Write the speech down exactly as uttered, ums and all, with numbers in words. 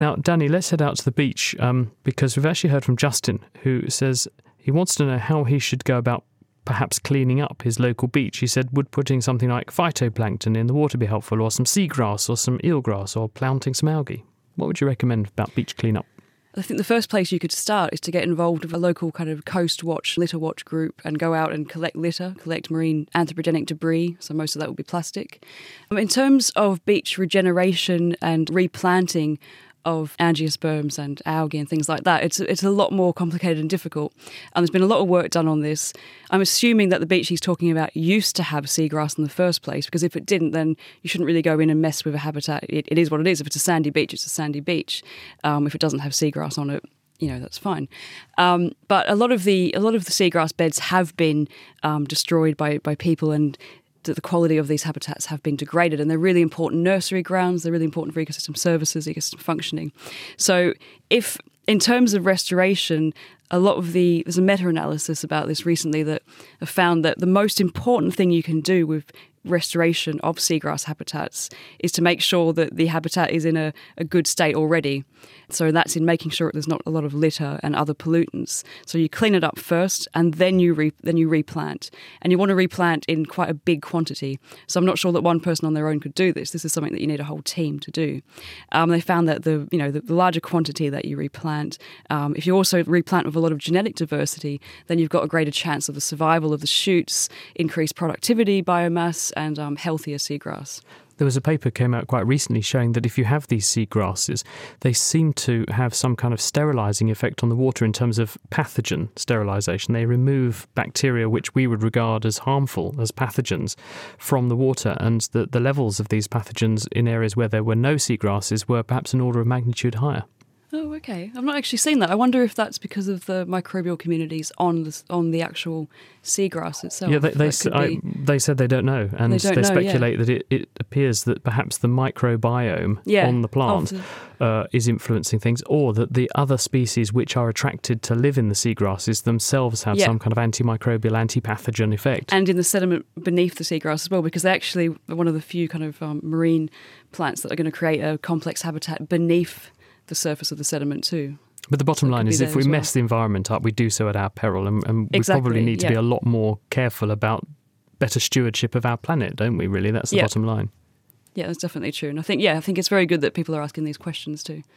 Now, Danny, let's head out to the beach um, because we've actually heard from Justin, who says he wants to know how he should go about perhaps cleaning up his local beach. He said, would putting something like phytoplankton in the water be helpful, or some seagrass or some eelgrass, or planting some algae? What would you recommend about beach cleanup? I think the first place you could start is to get involved with a local kind of coast watch, litter watch group and go out and collect litter, collect marine anthropogenic debris. So most of that will be plastic. Um, in terms of beach regeneration and replanting of angiosperms and algae and things like that, it's it's a lot more complicated and difficult. And there's been a lot of work done on this. I'm assuming that the beach he's talking about used to have seagrass in the first place, because if it didn't, then you shouldn't really go in and mess with a habitat. It, it is what it is. If it's a sandy beach, it's a sandy beach. Um, if it doesn't have seagrass on it, you know, that's fine. Um, but a lot of the a lot of the seagrass beds have been um, destroyed by by people, and that the quality of these habitats have been degraded, and they're really important nursery grounds. They're really important for ecosystem services, ecosystem functioning. So if, in terms of restoration, a lot of the, there's a meta-analysis about this recently that have found that the most important thing you can do with restoration of seagrass habitats is to make sure that the habitat is in a, a good state already. So that's in making sure there's not a lot of litter and other pollutants. So you clean it up first, and then you re, then you replant. And you want to replant in quite a big quantity. So I'm not sure that one person on their own could do this. This is something that you need a whole team to do. Um, they found that the you know the, the larger quantity that you replant, um, if you also replant with a lot of genetic diversity, then you've got a greater chance of the survival of the shoots, increased productivity, biomass, and um, healthier seagrass. There was a paper came out quite recently showing that if you have these seagrasses, they seem to have some kind of sterilising effect on the water in terms of pathogen sterilisation. They remove bacteria which we would regard as harmful, as pathogens, from the water, and the, the levels of these pathogens in areas where there were no seagrasses were perhaps an order of magnitude higher. Oh, okay. I've not actually seen that. I wonder if that's because of the microbial communities on the, on the actual seagrass itself. Yeah, they they, I, be... they said they don't know, and they, they, don't they know, speculate yeah. that it, it appears that perhaps the microbiome yeah, on the plant the... uh, is influencing things, or that the other species which are attracted to live in the seagrasses themselves have yeah. some kind of antimicrobial, antipathogen effect. And in the sediment beneath the seagrass as well, because they're actually one of the few kind of um, marine plants that are going to create a complex habitat beneath the surface of the sediment too. But the bottom so line is if we well. mess the environment up, we do so at our peril, and, and exactly, we probably need to yeah. be a lot more careful about better stewardship of our planet, don't we, really? That's the yeah. bottom line. Yeah, that's definitely true. And I think, yeah, I think it's very good that people are asking these questions too.